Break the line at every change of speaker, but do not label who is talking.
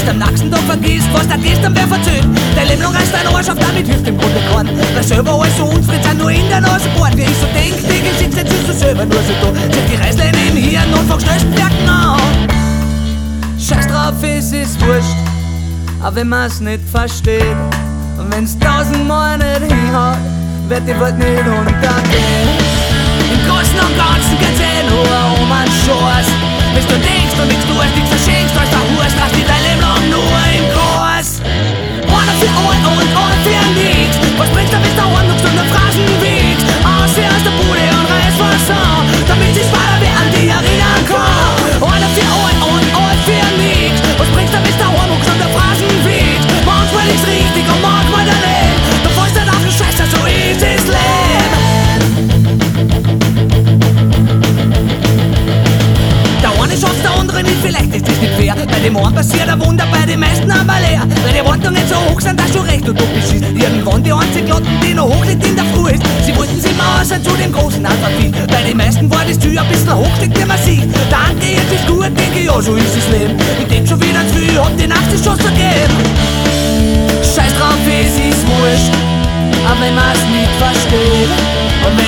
du am nächsten Tag vergisst, was da gestern wer verzählt. Dein Leben lang reißt dein Arsch auf, damit hilft im Grunde keinen. Weil selber alles so unfried sind, nur in der Nase bohrt. Wie ich so denk, die Geschichte, jetzt ist du selber nur so da. Zieht die Reißleine im Hirn und fang schnellsten Werken an. Scheiß drauf, es ist wurscht, auch wenn man's nicht versteht. Und wenn's 1000-mal nicht hinhaut, wird die Welt nicht untergehen. Im Großen und Ganzen geht's nur um einen Schuss. Bis du denkst und nichts tust, nichts verschenkst, als der Hurst, hast dich dein Leben lang nur im Kurs. Einer für einen und einer für nix. Was bringst du, bis dauernd noch Stunden Phrasen wiegst? Ausseh aus der Bude und reiß was an, damit sie's weiter wie an die erinnern kann. Einer für einen und einer für nix. Was bringst du, bis dauernd noch Stunden Phrasen wiegst? Manchmal ist's richtig und manchmal daneben. Du fällst nicht auf den Scheiße, so ist das Leben. Der eine schafft's, der andere nicht, vielleicht ist das nicht fair. Bei dem einen passiert ein Wunder, bei den meisten aber leer. Weil die Erwartungen nicht so hoch sind, dass schon recht utopisch ist. Irgendwann die einzige Lotten, die noch hoch liegt in der Früh ist. Sie wollten sich mal außer zu dem großen Alphabet. Bei den meisten war das Ziel ein bisschen hoch liegt, wie man sieht. Danke, jetzt ist gut, denke ja, so ist das Leben. Ich denk schon wieder zu viel, hab die Nacht die Chance vergeben. Scheiß drauf, es ist wurscht, aber wenn man's nicht versteht. Und